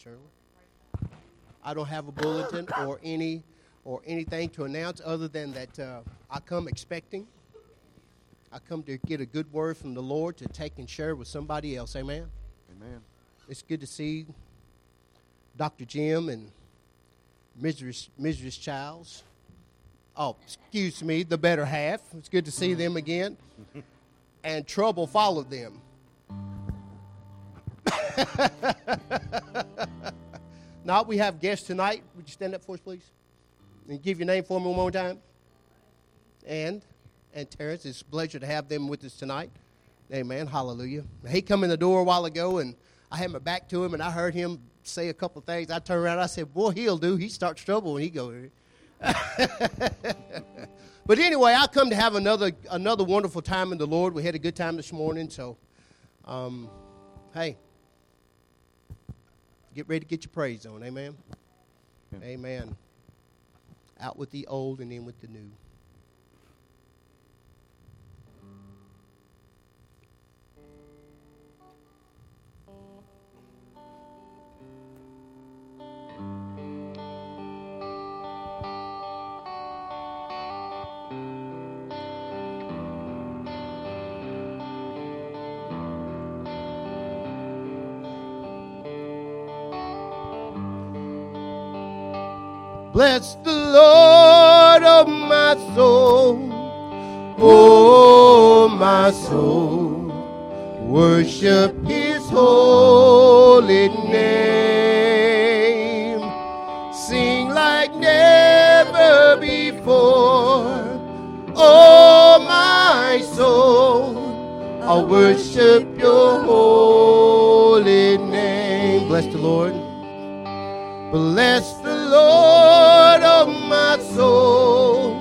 Shirley. I don't have a bulletin or anything to announce other than that I come expecting. I come to get a good word from the Lord to take and share with somebody else. Amen. Amen. It's good to see Dr. Jim and Mrs. Childs. Oh, excuse me, the better half. It's good to see them again. And trouble followed them. Now we have guests tonight. Would you stand up for us, please? And give your name for me one more time. And Terrence, it's a pleasure to have them with us tonight. Amen. Hallelujah. He come in the door a while ago, and I had my back to him, and I heard him say a couple of things. I turned around, and I said, boy, he'll do. He starts trouble when he goes. But anyway, I come to have another wonderful time in the Lord. We had a good time this morning, so hey, get ready to get your praise on. Amen. Yeah. Amen. Out with the old and in with the new. Bless the Lord, oh my soul, oh my soul, worship his holy name, sing like never before, oh my soul, I'll worship your holy name. Bless the Lord. Bless the Lord, oh my soul,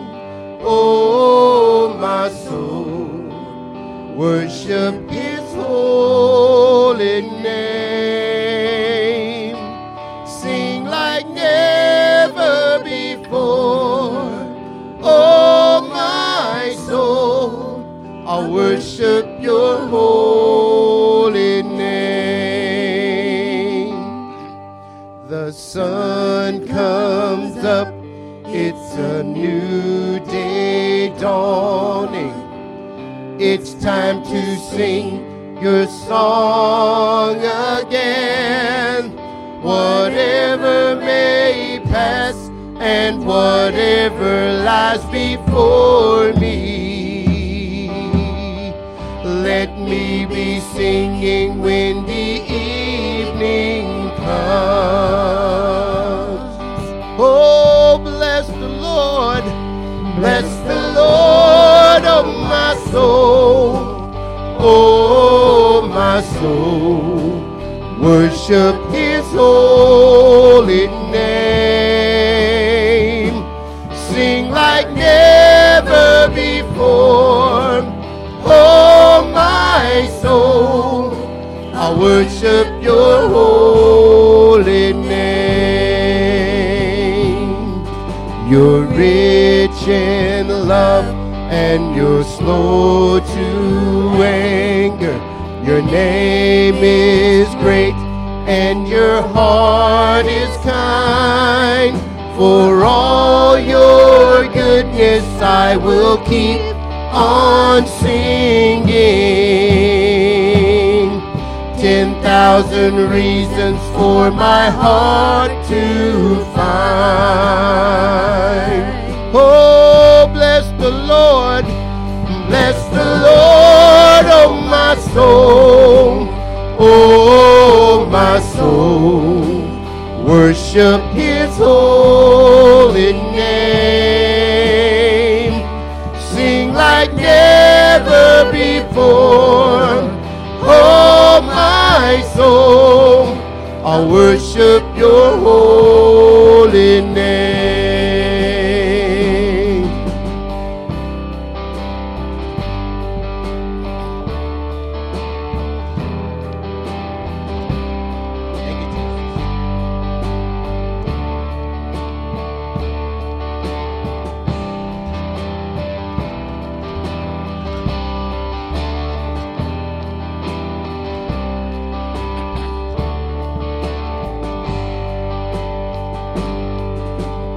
oh my soul, worship his holy name, sing like never before, oh my soul, I'll worship your holy name. The sun comes up, it's a new day dawning. It's time to sing your song again. Whatever may pass and whatever lies before me, let me be singing when the evening comes. Oh, bless the Lord, oh my soul, oh my soul, worship his holy name, sing like never before, oh my soul, I worship your holy name. You're rich in love and you're slow to anger. Your name is great and your heart is kind. For all your goodness I will keep on singing. 10,000 reasons for my heart to find. Oh, bless the Lord, oh my soul, oh my soul, worship his holy name, sing like never before, oh my soul, I'll worship your holy name.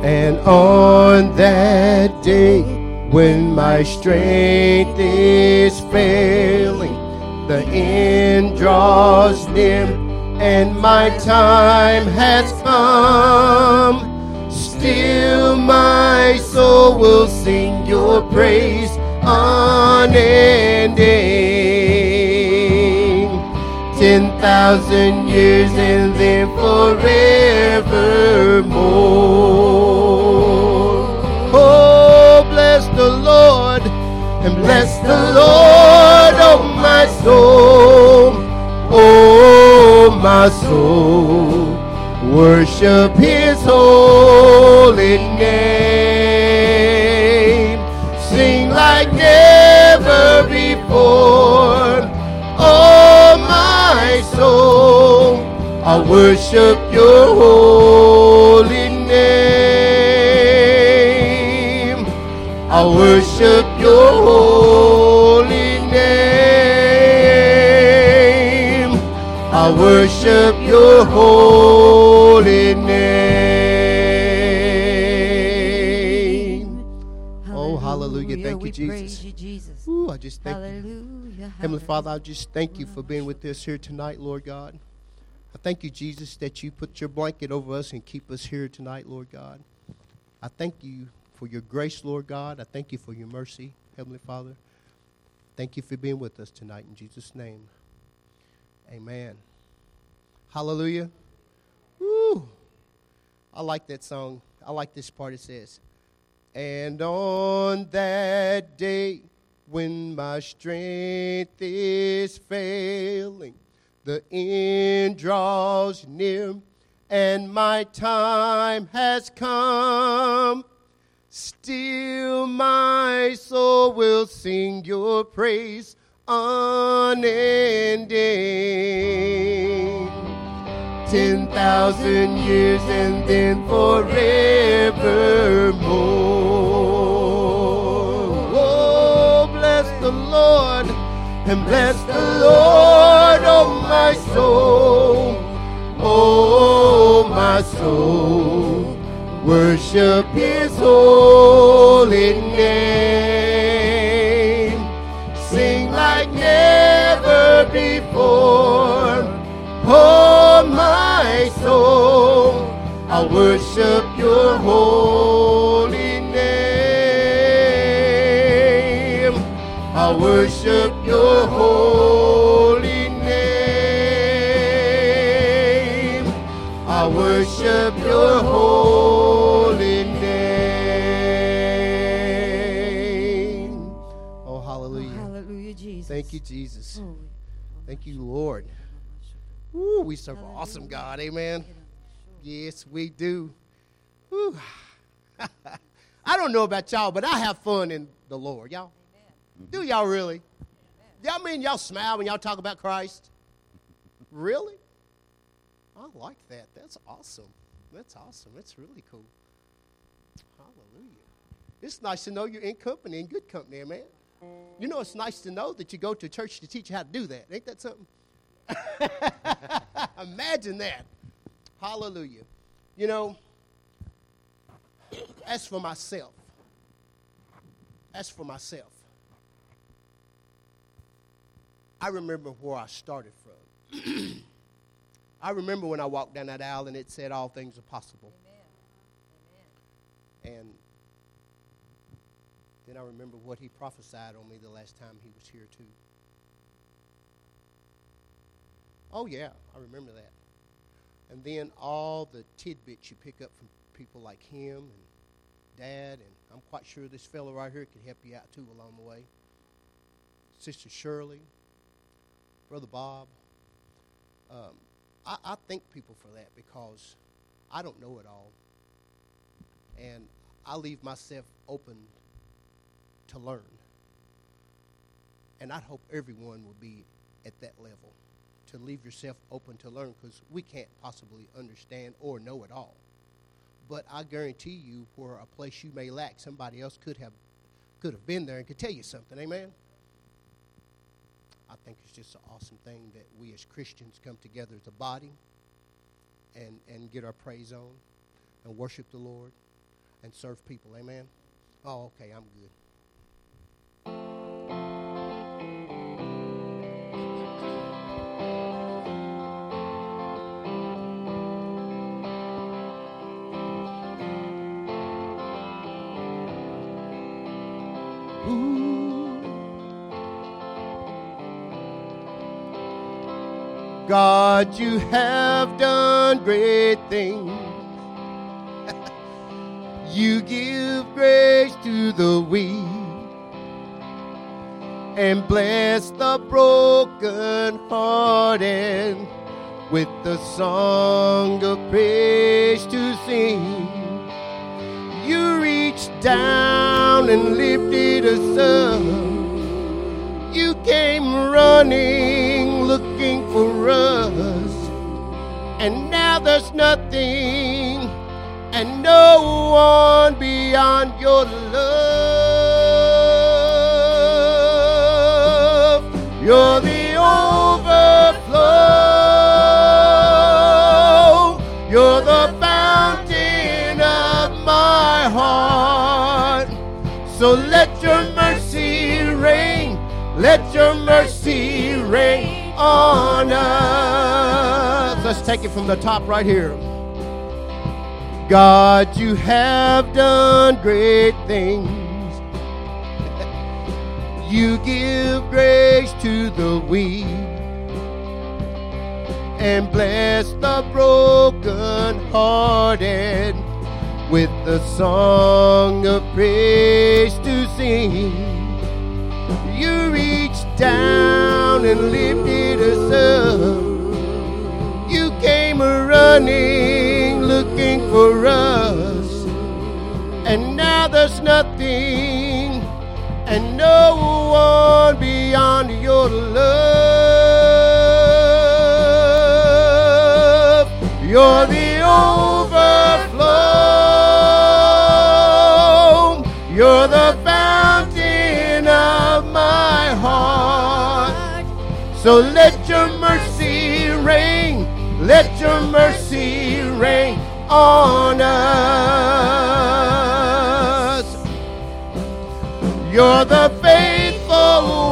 And on that day when my strength is failing, the end draws near and my time has come, still my soul will sing your praise unending. 10,000 years and then forevermore. Oh, bless the Lord and bless the Lord, oh my soul. Oh, my soul, worship his holy name. Sing like never before. Oh, my soul, I worship your holy name. I worship your holy name. I worship your holy name. Oh, hallelujah. Thank you, Jesus. Ooh, I just thank you. Heavenly Father, I just thank you for being with us here tonight, Lord God. I thank you, Jesus, that you put your blanket over us and keep us here tonight, Lord God. I thank you for your grace, Lord God. I thank you for your mercy, Heavenly Father. Thank you for being with us tonight in Jesus' name. Amen. Hallelujah. Woo. I like that song. I like this part. It says, and on that day when my strength is failing, the end draws near and my time has come, still my soul will sing your praise unending. 10,000 years and then forevermore. Oh, bless the Lord and bless the Lord, oh my soul. Oh, my soul, worship his holy name. Sing like never before. Oh, my soul, I worship your holy name. I worship your holy name. I worship your holy name. Oh, hallelujah. Oh, hallelujah, Jesus. Thank you, Jesus. Oh, Thank you, Lord. Ooh, we serve an awesome God. Amen. Yes, we do. Whew. I don't know about y'all, but I have fun in the Lord. Y'all? Do y'all really? Y'all mean y'all smile when y'all talk about Christ? Really? I like that. That's awesome. That's awesome. That's really cool. Hallelujah. It's nice to know you're in company, in good company, amen. You know, it's nice to know that you go to church to teach you how to do that. Ain't that something? Imagine that. Hallelujah. You know, as for myself, I remember where I started from. I remember when I walked down that aisle and it said all things are possible. Amen. And then I remember what he prophesied on me the last time he was here too. Oh, yeah, I remember that. And then all the tidbits you pick up from people like him and Dad, and I'm quite sure this fellow right here could help you out too along the way. Sister Shirley, Brother Bob. I thank people for that because I don't know it all. And I leave myself open to learn. And I'd hope everyone will be at that level, to leave yourself open to learn, because we can't possibly understand or know it all. But I guarantee you, where a place you may lack, somebody else could have been there and could tell you something. Amen? I think it's just an awesome thing that we as Christians come together as a body and get our praise on and worship the Lord. and serve people. Amen. Oh, okay, I'm good. God, you have done great things. You give grace to the weak and bless the broken-hearted with the song of praise to sing. You reached down and lifted us up. You came running, looking for us, and now there's nothing and no one beyond your love. You're the overflow. You're the fountain of my heart. So let your mercy reign. Let your mercy reign on us. Let's take it from the top right here. God, you have done great things. You give grace to the weak and bless the broken-hearted with the song of praise to sing. You reached down and lifted us up. You came running, looking for us, and now there's nothing and no one beyond your love. You're the overflow. You're the fountain of my heart. So let your mercy reign. Let your mercy reign on us. You're the faithful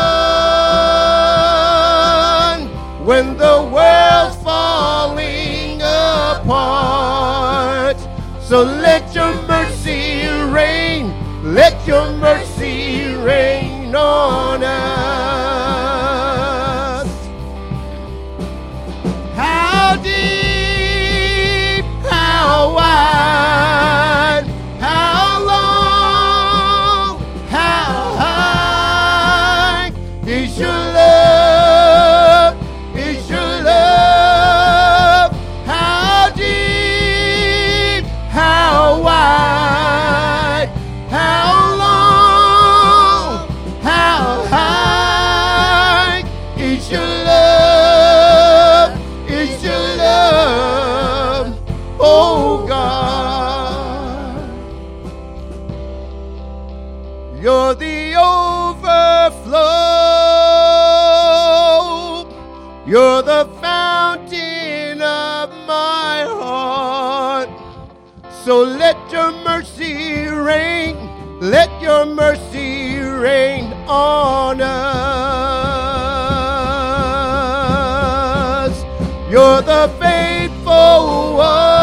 one when the world's falling apart. So let your mercy reign. Let your mercy reign on us. How deep, how wide, how long, how high is your love, is your love. How deep, how wide, how long, how high is your love, is your love, oh God. You're the overflow. You're the fountain of my heart. So let your mercy reign. Let your mercy reign on us. You're the faithful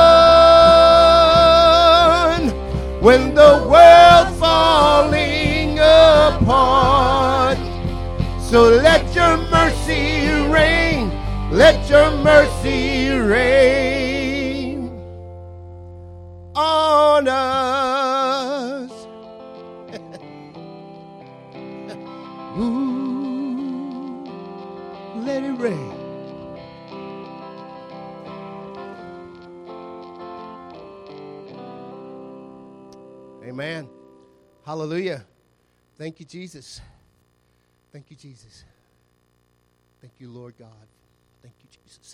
one when the world's falling apart. So let your mercy reign. Let your mercy reign on us. Ooh, let it rain. Amen. Hallelujah. Thank you, Jesus. Thank you, Jesus. Thank you, Lord God. Thank you, Jesus.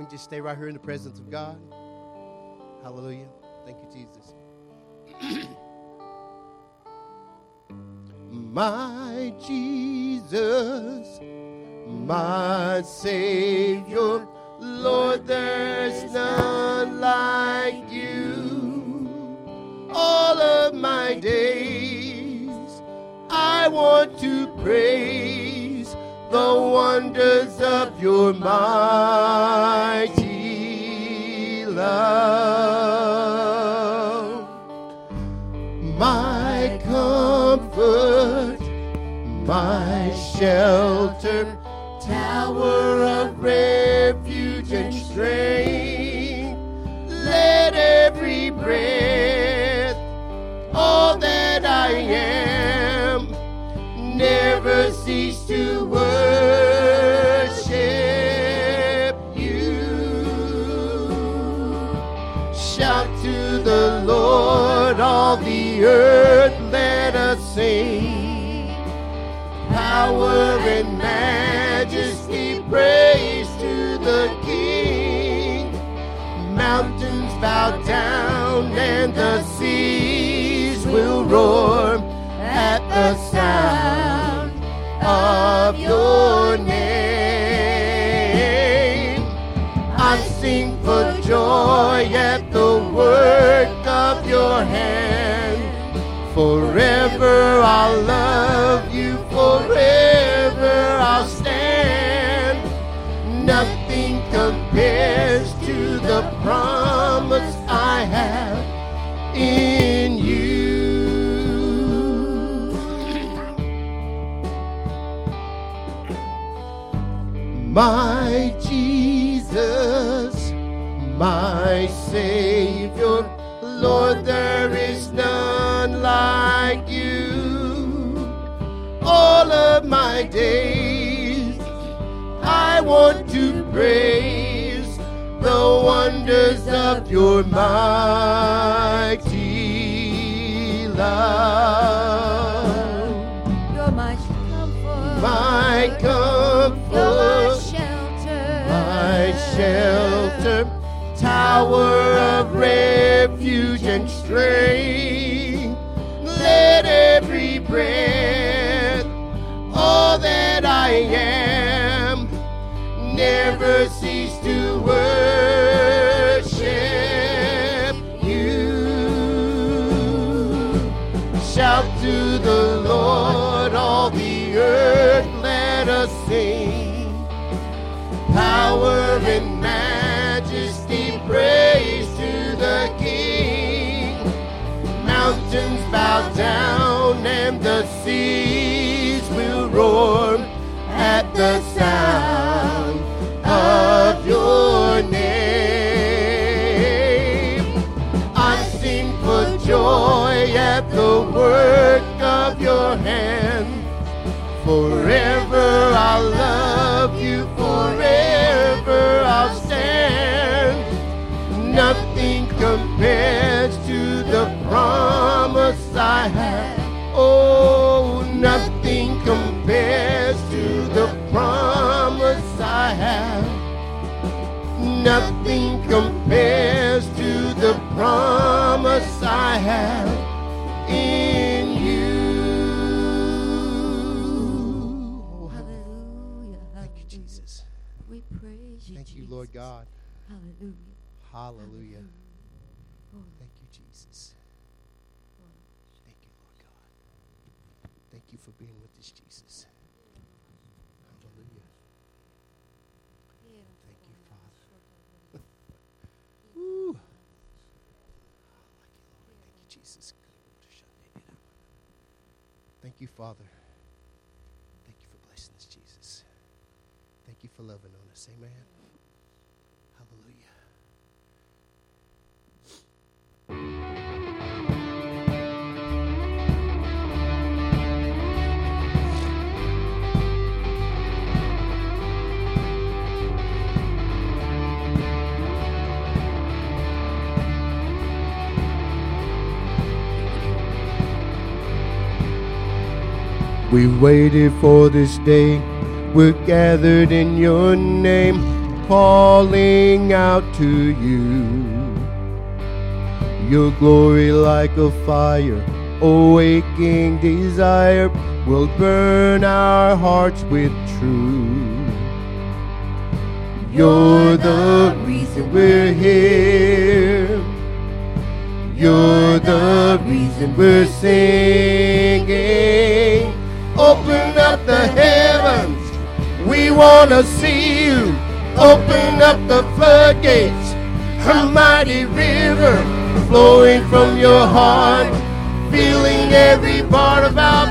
just stay right here in the presence of God. Hallelujah. Thank you, Jesus. My Jesus, my Savior, Lord, there's none like you. All of my days, I want to praise the wonders of your mighty love. My comfort, my shelter, tower of refuge and strength. Let every breath, all that I am, never cease to worship you. Shout to the Lord, all the earth, let us sing. Power and majesty, praise to the King. Mountains bow down and the seas will roar at the sound of your name. I sing for joy at the work of your hand. Forever I'll love you, forever I'll stand. Nothing compares to the promise I have in you. My Jesus, my Savior, Lord, there is none like you. All of my days, I want to praise the wonders of your mighty love. You're my comfort, my comfort, you're my shelter, tower of refuge and strength. Let every breath, all that I am, never cease to worship you. Shout to the Lord, all the earth, let us sing. Power and majesty, praise to the King. Mountains bow down and the seas will roar at the sound of your name. I sing for joy at the work of your hand. Forever I'll love you, forever I'll stand. Nothing compares to the promise I have. Oh, nothing compares to the promise I have. Nothing compares to the promise I have in you. Hallelujah. Thank you, Jesus. We praise you. Thank you, Jesus. Lord God. Hallelujah. Hallelujah. Oh, Thank you, Jesus. Thank you, Lord God. Thank you for being with us, Jesus. Hallelujah. Thank you, Father. Woo. Thank you, Jesus. Thank you, Father. Thank you for blessing us, Jesus. Thank you for loving on us. Amen. Hallelujah. We waited for this day. We're gathered in your name. calling out to you. Your glory like a fire, awaking desire, will burn our hearts with truth. You're the reason we're here. You're the reason we're singing. Open up the heavens, we want to see you. Open up the floodgates, a mighty river flowing from your heart, feeling every part of our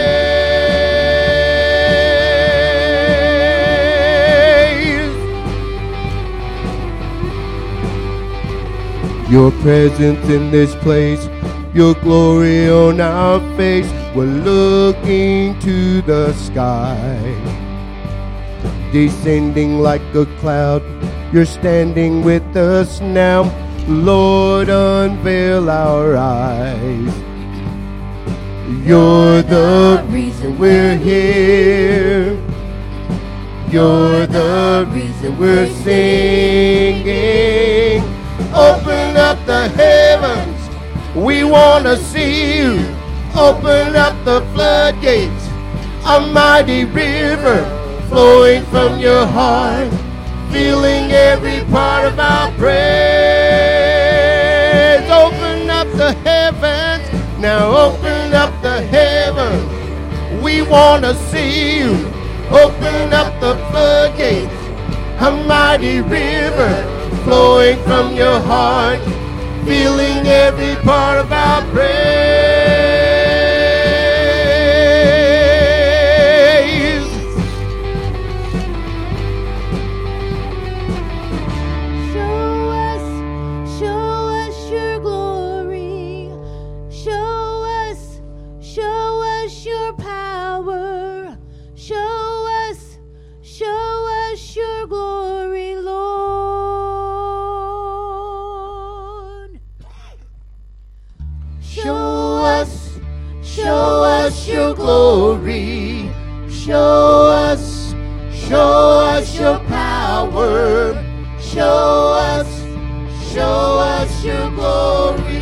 praise. Your presence in this place, your glory on our face. We're looking to the sky, descending like a cloud. You're standing with us now. Lord, unveil our eyes. You're the reason we're here. You're the reason we're singing. Open up the heavens, we want to see you. Open up the floodgates, a mighty river flowing from your heart, feeling every part of our praise. Open up the heavens, now open up the heavens, we want to see you. Open up the floodgates, a mighty river flowing from your heart, feeling every part of our praise. Show us your glory. Show us your power. Show us your glory, Lord. Show us your glory. Show us your power. Show us your glory,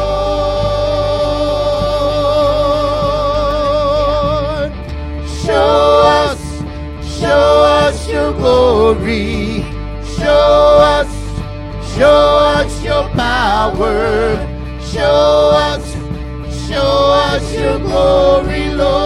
Lord. Show us your glory. Show us your power. Show us your glory,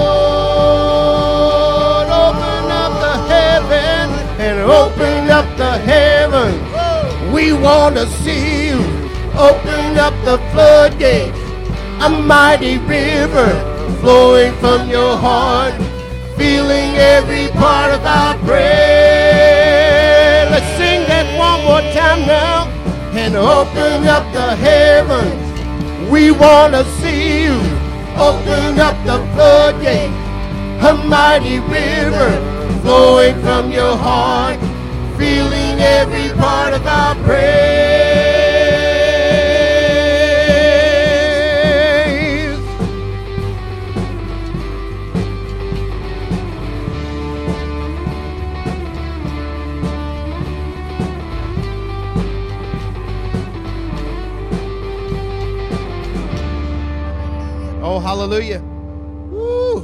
Lord. Open up the heaven and open up the heaven. We want to see you. Open up the floodgates, a mighty river flowing from your heart, feeling every part of our prayer. Let's sing that one more time now. And open up the heavens, we want to see you. Open up the floodgate, a mighty river flowing from your heart, feeling every part of our praise. Oh, hallelujah. Woo.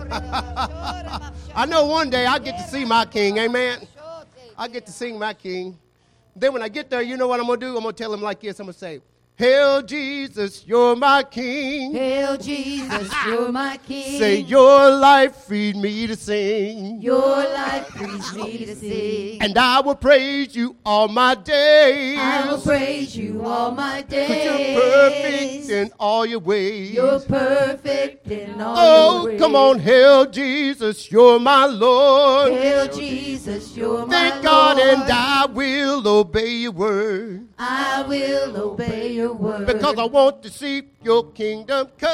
I know one day I'll get to see my King. Amen. I get to sing my King. Then when I get there, you know what I'm going to do? I'm going to tell him like this. I'm going to say, Hail Jesus, you're my King. Hail Jesus, you're my King. Say, your life freed me to sing. Your life frees me to sing. And I will praise you all my days. I will praise you all my days. 'Cause you're perfect in all your ways. You're perfect in all your ways. Oh, come on, hail Jesus, you're my Lord. Hail Jesus, you're my Thank Lord. God, and I will obey your word. I will obey your word. Because I want to see your kingdom come.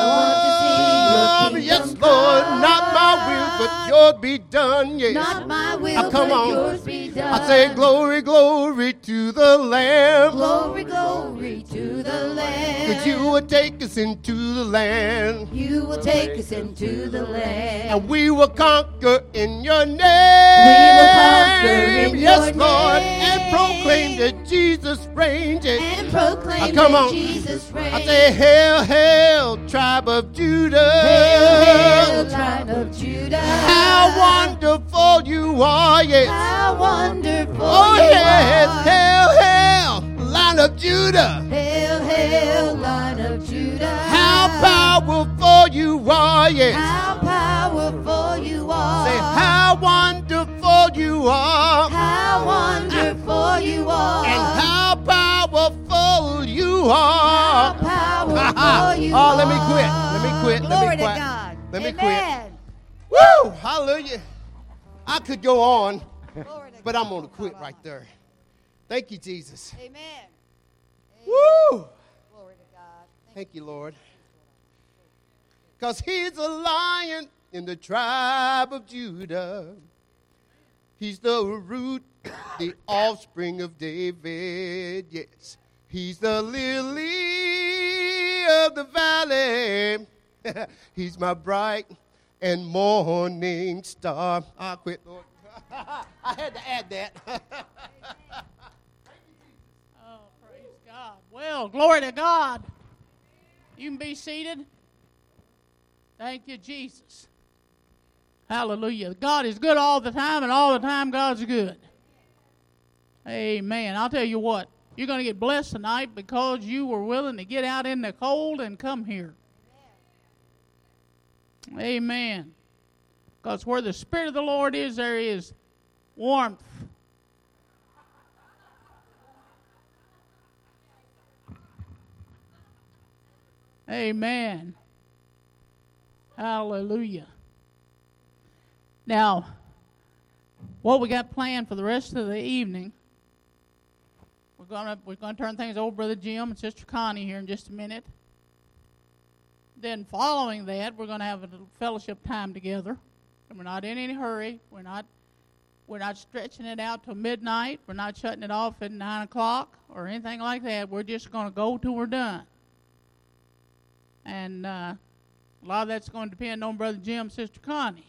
I want to see your kingdom Yes, Lord, come. not my will, but yours be done. Yes. Not my will, Come but on. yours be done. I say glory, glory to the Lamb. Glory, glory to the Lamb. 'Cause you will take us into the land. You will take us into the land. And we will conquer in your name. We will conquer in yes, your Lord. name. And proclaim that Jesus reigns. And proclaim come that on. Jesus reigns. I say, hail, hail, tribe of Judah. Hail, hail, tribe of Judah. How wonderful you are, yes. How wonderful Oh, you yes. are. Hail, hail, Lion of Judah. Hail, hail, Lion of Judah. How powerful you are, yes. How powerful you are. Say, how wonderful you are. How wonderful you are. And how powerful you are. How powerful you Oh, are. let me quit. Let me quit. Glory Let me to quit. God. Let me Amen. quit. Woo! Hallelujah. I could go on, Glory to but God. I'm going to quit right there. Thank you, Jesus. Amen. Woo! Glory to God. Thank you, Lord. Because he's a lion in the tribe of Judah. He's the root, the offspring of David. Yes. He's the lily of the valley. He's my bright and morning star. I'll quit, Lord. I had to add that. Oh, praise God. Well, glory to God. You can be seated. Thank you, Jesus. Hallelujah. God is good all the time, and all the time God's good. Amen. I'll tell you what. You're going to get blessed tonight because you were willing to get out in the cold and come here. Amen. Because where the Spirit of the Lord is, there is warmth. Amen. Hallelujah. Now, what we got planned for the rest of the evening, we're gonna turn things over to Brother Jim and Sister Connie here in just a minute. Then following that, we're going to have a little fellowship time together. And we're not in any hurry. We're not stretching it out till midnight. We're not shutting it off at 9 o'clock or anything like that. We're just going to go till we're done. And a lot of that's going to depend on Brother Jim and Sister Connie.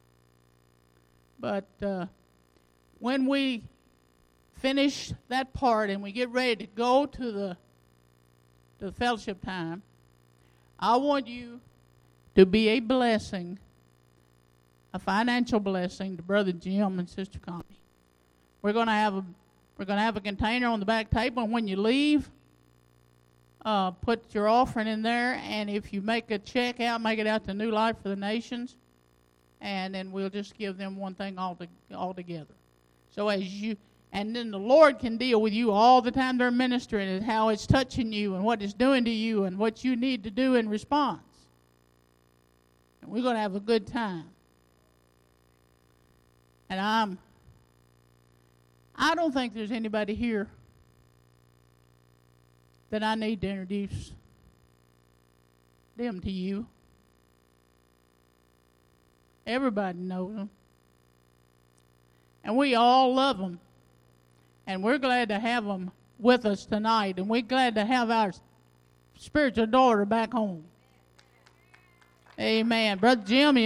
But when we finish that part and we get ready to go to the fellowship time, I want you to be a blessing, a financial blessing to Brother Jim and Sister Connie. We're going to have a container on the back table, and when you leave, put your offering in there, and if you make a check out, make it out to New Life for the Nations, and then we'll just give them one thing all together. So and then the Lord can deal with you all the time they're ministering and how it's touching you and what it's doing to you and what you need to do in response. And we're going to have a good time. And I don't think there's anybody here that I need to introduce them to you. Everybody knows them. And we all love them. And we're glad to have them with us tonight. And we're glad to have our spiritual daughter back home. Amen. Brother Jim,